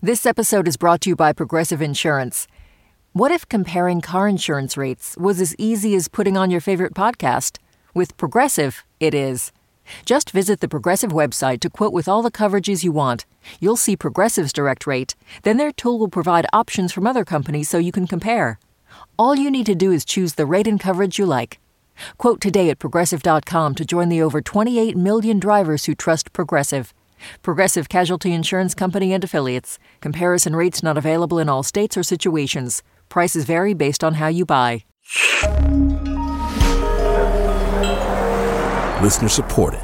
This episode is brought to you by Progressive Insurance. What if comparing car insurance rates was as easy as putting on your favorite podcast? With Progressive, it is. Just visit the Progressive website to quote with all the coverages you want. You'll see Progressive's direct rate. Then their tool will provide options from other companies so you can compare. All you need to do is choose the rate and coverage you like. Quote today at Progressive.com to join the over 28 million drivers who trust Progressive. Progressive Casualty Insurance Company and Affiliates. Comparison rates not available in all states or situations. Prices vary based on how you buy. Listener supported.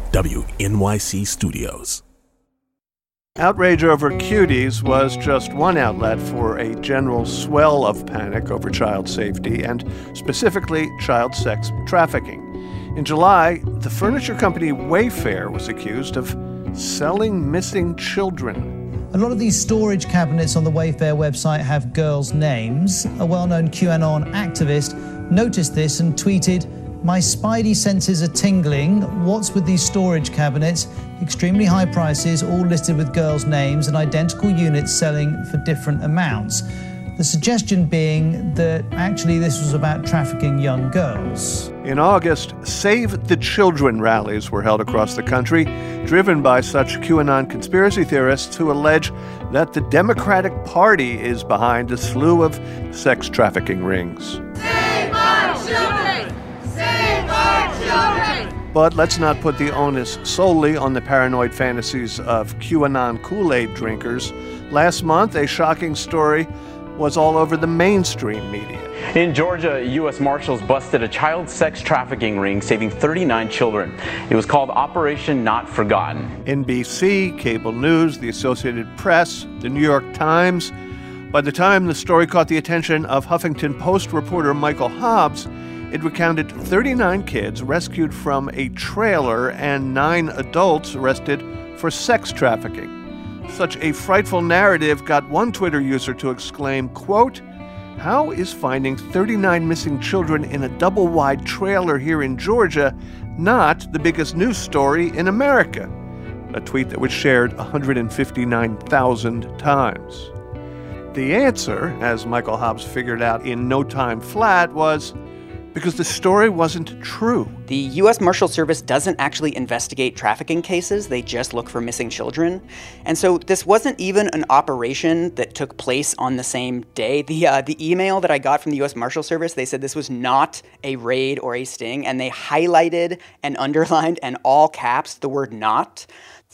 WNYC Studios. Outrage over cuties was just one outlet for a general swell of panic over child safety and specifically child sex trafficking. In July, the furniture company Wayfair was accused of selling missing children. A lot of these storage cabinets on the Wayfair website have girls' names. A well-known QAnon activist noticed this and tweeted, "My spidey senses are tingling. What's with these storage cabinets? Extremely high prices, all listed with girls' names and identical units selling for different amounts." The suggestion being that actually this was about trafficking young girls. In August, Save the Children rallies were held across the country, driven by such QAnon conspiracy theorists who allege that the Democratic Party is behind a slew of sex trafficking rings. Save our children! Save our children! But let's not put the onus solely on the paranoid fantasies of QAnon Kool-Aid drinkers. Last month, a shocking story was all over the mainstream media. In Georgia, U.S. Marshals busted a child sex trafficking ring, saving 39 children. It was called Operation Not Forgotten. NBC, cable news, the Associated Press, the New York Times. By the time the story caught the attention of Huffington Post reporter Michael Hobbs, it recounted 39 kids rescued from a trailer and 9 adults arrested for sex trafficking. Such a frightful narrative got one Twitter user to exclaim, quote, "How is finding 39 missing children in a double-wide trailer here in Georgia not the biggest news story in America?" A tweet that was shared 159,000 times. The answer, as Michael Hobbs figured out in no time flat, was because the story wasn't true. The U.S. Marshal Service doesn't actually investigate trafficking cases. They just look for missing children. And so this wasn't even an operation that took place on the same day. The email that I got from the U.S. Marshal Service, they said this was not a raid or a sting, and they highlighted and underlined in all caps the word not.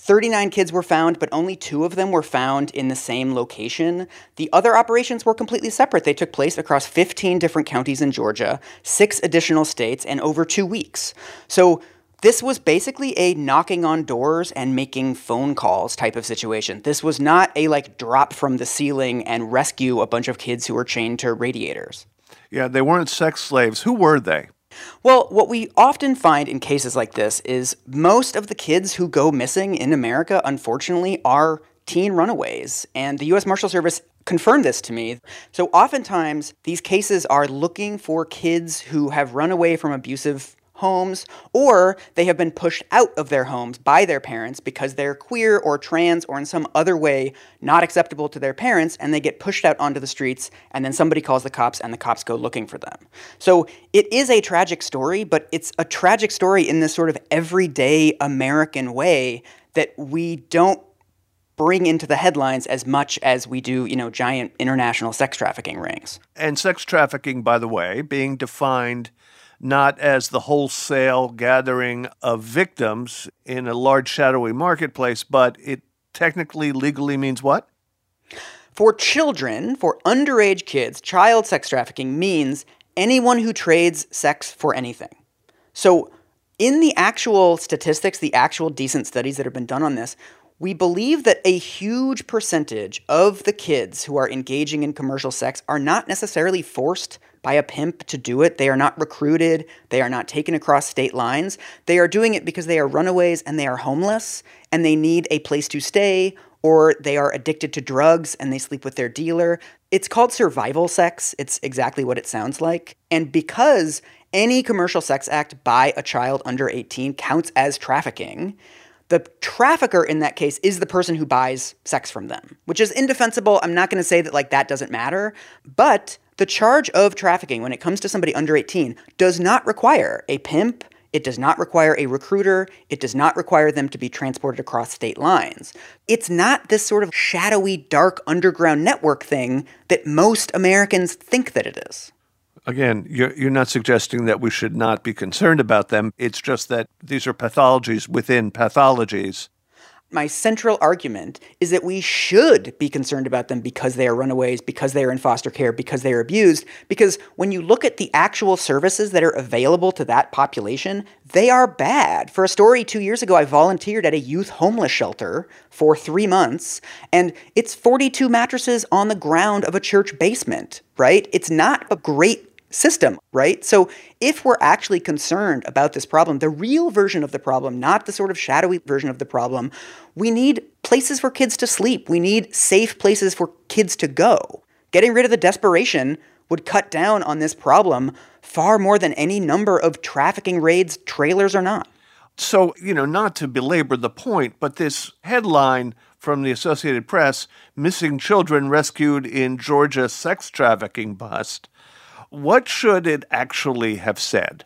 39 kids were found, but only 2 of them were found in the same location. The other operations were completely separate. They took place across 15 different counties in Georgia, 6 additional states, and over 2 weeks. So this was basically a knocking on doors and making phone calls type of situation. This was not a drop from the ceiling and rescue a bunch of kids who were chained to radiators. Yeah, they weren't sex slaves. Who were they? Well, what we often find in cases like this is most of the kids who go missing in America, unfortunately, are teen runaways. And the U.S. Marshal Service confirmed this to me. So oftentimes, these cases are looking for kids who have run away from abusive homes, or they have been pushed out of their homes by their parents because they're queer or trans or in some other way not acceptable to their parents, and they get pushed out onto the streets, and then somebody calls the cops, and the cops go looking for them. So it is a tragic story, but it's a tragic story in this sort of everyday American way that we don't bring into the headlines as much as we do, giant international sex trafficking rings. And sex trafficking, by the way, being defined not as the wholesale gathering of victims in a large shadowy marketplace, but it technically legally means what? For children, for underage kids, child sex trafficking means anyone who trades sex for anything. So in the actual statistics, the actual decent studies that have been done on this, we believe that a huge percentage of the kids who are engaging in commercial sex are not necessarily forced by a pimp to do it. They are not recruited. They are not taken across state lines. They are doing it because they are runaways and they are homeless and they need a place to stay, or they are addicted to drugs and they sleep with their dealer. It's called survival sex. It's exactly what it sounds like. And because any commercial sex act by a child under 18 counts as trafficking, The trafficker in that case is the person who buys sex from them, which is indefensible. I'm not going to say that that doesn't matter, but the charge of trafficking when it comes to somebody under 18 does not require a pimp. It does not require a recruiter. It does not require them to be transported across state lines. It's not this sort of shadowy, dark underground network thing that most Americans think that it is. Again, you're not suggesting that we should not be concerned about them. It's just that these are pathologies within pathologies. My central argument is that we should be concerned about them because they are runaways, because they are in foster care, because they are abused. Because when you look at the actual services that are available to that population, they are bad. For a story 2 years ago, I volunteered at a youth homeless shelter for 3 months, and it's 42 mattresses on the ground of a church basement, right? It's not a great system, right? So if we're actually concerned about this problem, the real version of the problem, not the sort of shadowy version of the problem, we need places for kids to sleep. We need safe places for kids to go. Getting rid of the desperation would cut down on this problem far more than any number of trafficking raids, trailers or not. So, not to belabor the point, but this headline from the Associated Press, Missing Children Rescued in Georgia Sex Trafficking Bust, what should it actually have said?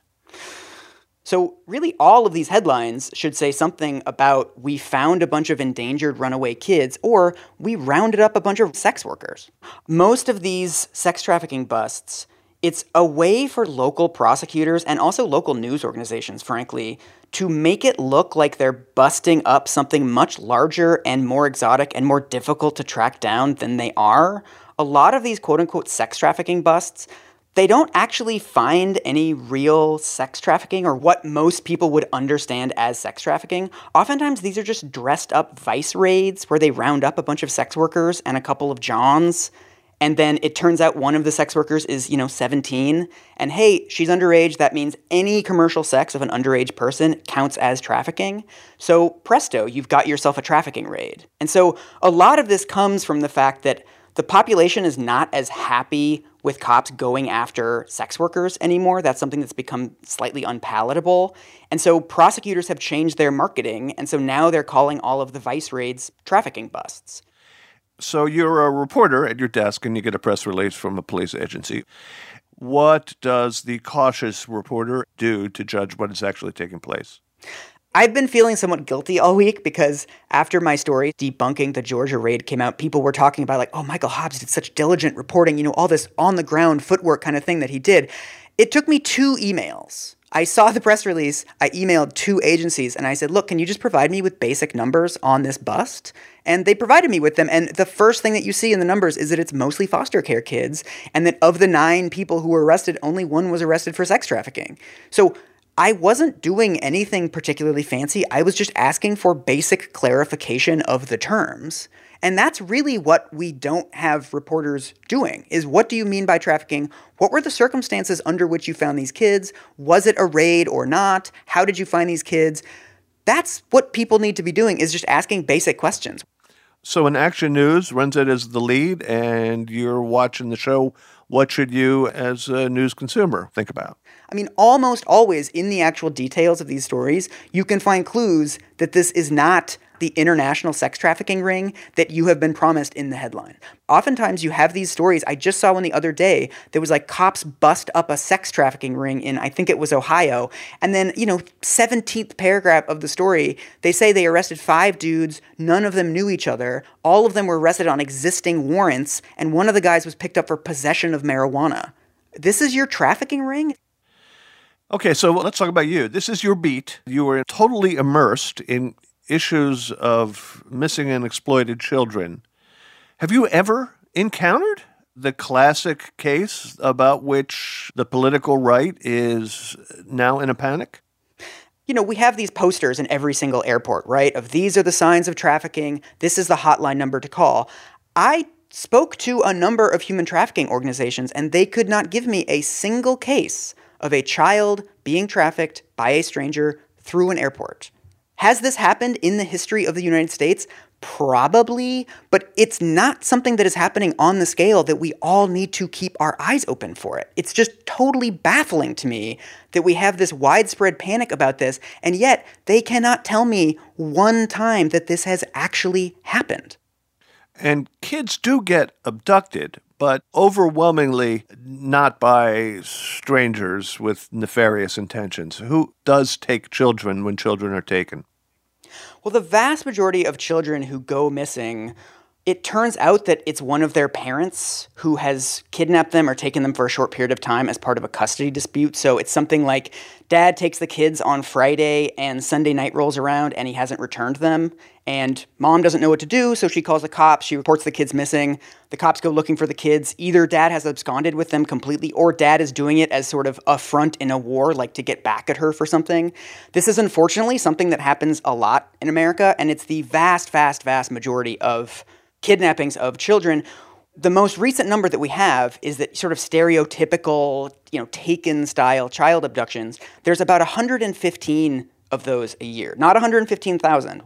So really all of these headlines should say something about we found a bunch of endangered runaway kids or we rounded up a bunch of sex workers. Most of these sex trafficking busts, it's a way for local prosecutors and also local news organizations, frankly, to make it look like they're busting up something much larger and more exotic and more difficult to track down than they are. A lot of these quote-unquote sex trafficking busts, they don't actually find any real sex trafficking or what most people would understand as sex trafficking. Oftentimes, these are just dressed up vice raids where they round up a bunch of sex workers and a couple of Johns. And then it turns out one of the sex workers is, 17. And hey, she's underage. That means any commercial sex of an underage person counts as trafficking. So presto, you've got yourself a trafficking raid. And so a lot of this comes from the fact that the population is not as happy with cops going after sex workers anymore. That's something that's become slightly unpalatable. And so prosecutors have changed their marketing, and so now they're calling all of the vice raids trafficking busts. So you're a reporter at your desk and you get a press release from a police agency. What does the cautious reporter do to judge what is actually taking place? I've been feeling somewhat guilty all week because after my story debunking the Georgia raid came out, people were talking about Michael Hobbs did such diligent reporting, all this on-the-ground footwork kind of thing that he did. It took me 2 emails. I saw the press release, I emailed 2 agencies, and I said, look, can you just provide me with basic numbers on this bust? And they provided me with them, and the first thing that you see in the numbers is that it's mostly foster care kids, and that of the 9 people who were arrested, only 1 was arrested for sex trafficking. So I wasn't doing anything particularly fancy. I was just asking for basic clarification of the terms. And that's really what we don't have reporters doing, is what do you mean by trafficking? What were the circumstances under which you found these kids? Was it a raid or not? How did you find these kids? That's what people need to be doing, is just asking basic questions. So when Action News runs it as the lead and you're watching the show, what should you, as a news consumer, think about? I mean, almost always in the actual details of these stories, you can find clues that this is not the international sex trafficking ring that you have been promised in the headline. Oftentimes you have these stories. I just saw one the other day that was cops bust up a sex trafficking ring in, I think it was Ohio. And then, 17th paragraph of the story, they say they arrested 5 dudes. None of them knew each other. All of them were arrested on existing warrants. And one of the guys was picked up for possession of marijuana. This is your trafficking ring? Okay, so let's talk about you. This is your beat. You were totally immersed in issues of missing and exploited children. Have you ever encountered the classic case about which the political right is now in a panic? We have these posters in every single airport, right? Of these are the signs of trafficking. This is the hotline number to call. I spoke to a number of human trafficking organizations, and they could not give me a single case of a child being trafficked by a stranger through an airport. Has this happened in the history of the United States? Probably, but it's not something that is happening on the scale that we all need to keep our eyes open for it. It's just totally baffling to me that we have this widespread panic about this, and yet they cannot tell me one time that this has actually happened. And kids do get abducted, but overwhelmingly not by strangers with nefarious intentions. Who does take children when children are taken? Well, the vast majority of children who go missing, it turns out that it's one of their parents who has kidnapped them or taken them for a short period of time as part of a custody dispute. So it's something like dad takes the kids on Friday and Sunday night rolls around and he hasn't returned them. And mom doesn't know what to do, so she calls the cops. She reports the kids missing. The cops go looking for the kids. Either dad has absconded with them completely or dad is doing it as sort of a front in a war, like to get back at her for something. This is unfortunately something that happens a lot in America, and it's the vast majority of kidnappings of children. The most recent number that we have is that sort of stereotypical, Taken-style child abductions. There's about 115 of those a year. Not 115,000,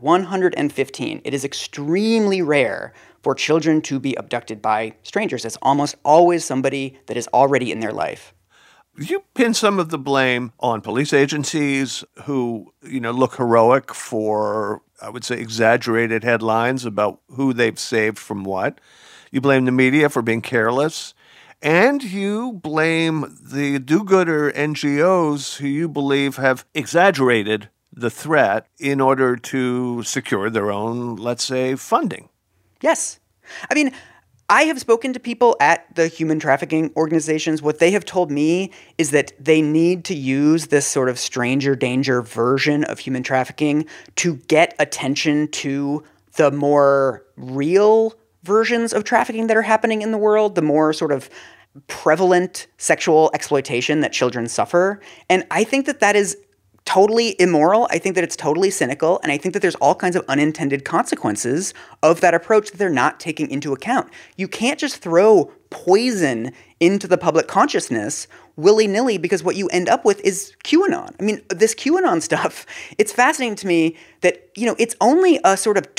115. It is extremely rare for children to be abducted by strangers. It's almost always somebody that is already in their life. You pin some of the blame on police agencies who, look heroic for, I would say, exaggerated headlines about who they've saved from what. You blame the media for being careless. And you blame the do-gooder NGOs who you believe have exaggerated the threat in order to secure their own, let's say, funding. Yes. I mean, I have spoken to people at the human trafficking organizations. What they have told me is that they need to use this sort of stranger danger version of human trafficking to get attention to the more real versions of trafficking that are happening in the world, the more sort of prevalent sexual exploitation that children suffer. And I think that that is totally immoral. I think that it's totally cynical. And I think that there's all kinds of unintended consequences of that approach that they're not taking into account. You can't just throw poison into the public consciousness willy-nilly, because what you end up with is QAnon. I mean, this QAnon stuff, it's fascinating to me that, it's only a sort of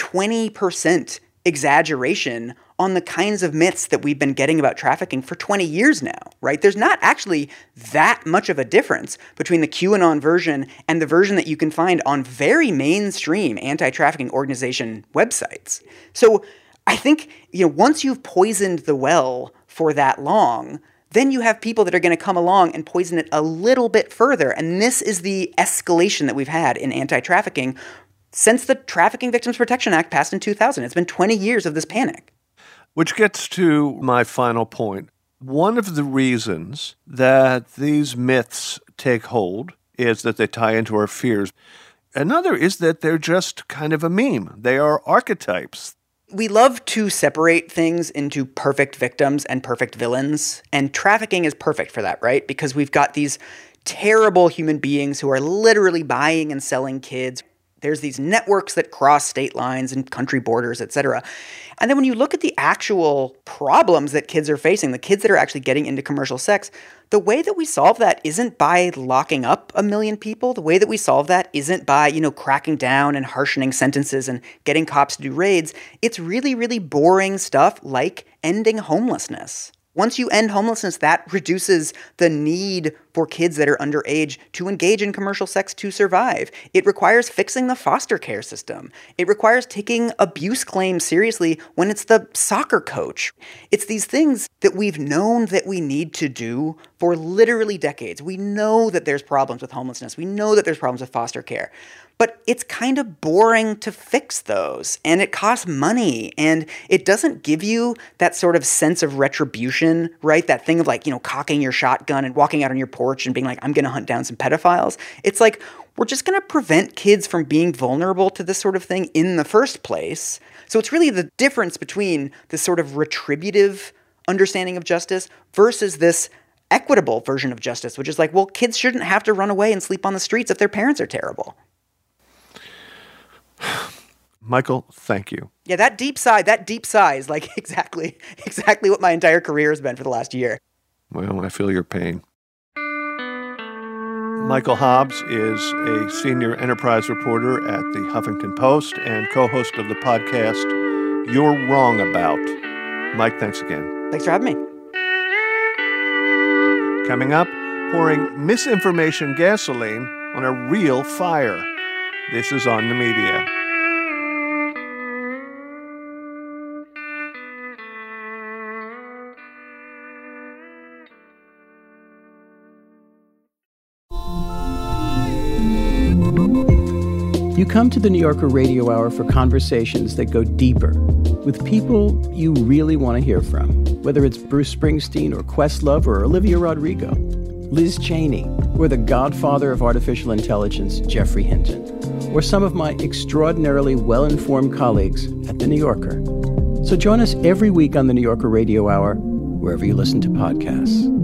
20% exaggeration on the kinds of myths that we've been getting about trafficking for 20 years now, right? There's not actually that much of a difference between the QAnon version and the version that you can find on very mainstream anti-trafficking organization websites. So I think, once you've poisoned the well for that long, then you have people that are going to come along and poison it a little bit further. And this is the escalation that we've had in anti-trafficking since the Trafficking Victims Protection Act passed in 2000. It's been 20 years of this panic. Which gets to my final point. One of the reasons that these myths take hold is that they tie into our fears. Another is that they're just kind of a meme. They are archetypes. We love to separate things into perfect victims and perfect villains, and trafficking is perfect for that, right? Because we've got these terrible human beings who are literally buying and selling kids. There's these networks that cross state lines and country borders, et cetera. And then when you look at the actual problems that kids are facing, the kids that are actually getting into commercial sex, the way that we solve that isn't by locking up 1 million people. The way that we solve that isn't by, cracking down and harshening sentences and getting cops to do raids. It's really, really boring stuff like ending homelessness. Once you end homelessness, that reduces the need for kids that are underage to engage in commercial sex to survive. It requires fixing the foster care system. It requires taking abuse claims seriously when it's the soccer coach. It's these things that we've known that we need to do for literally decades. We know that there's problems with homelessness. We know that there's problems with foster care. But it's kind of boring to fix those, and it costs money, and it doesn't give you that sort of sense of retribution, right? That thing of cocking your shotgun and walking out on your porch and being like, I'm going to hunt down some pedophiles. It's like, we're just going to prevent kids from being vulnerable to this sort of thing in the first place. So it's really the difference between this sort of retributive understanding of justice versus this equitable version of justice, which is like, well, kids shouldn't have to run away and sleep on the streets if their parents are terrible. Michael, thank you. Yeah, that deep sigh is like exactly what my entire career has been for the last year. Well, I feel your pain. Michael Hobbs is a senior enterprise reporter at the Huffington Post and co-host of the podcast You're Wrong About. Mike, thanks again. Thanks for having me. Coming up, pouring misinformation gasoline on a real fire. This is On the Media. You come to the New Yorker Radio Hour for conversations that go deeper with people you really want to hear from, whether it's Bruce Springsteen or Questlove or Olivia Rodrigo, Liz Cheney, or the godfather of artificial intelligence, Geoffrey Hinton, or some of my extraordinarily well-informed colleagues at The New Yorker. So join us every week on the New Yorker Radio Hour, wherever you listen to podcasts.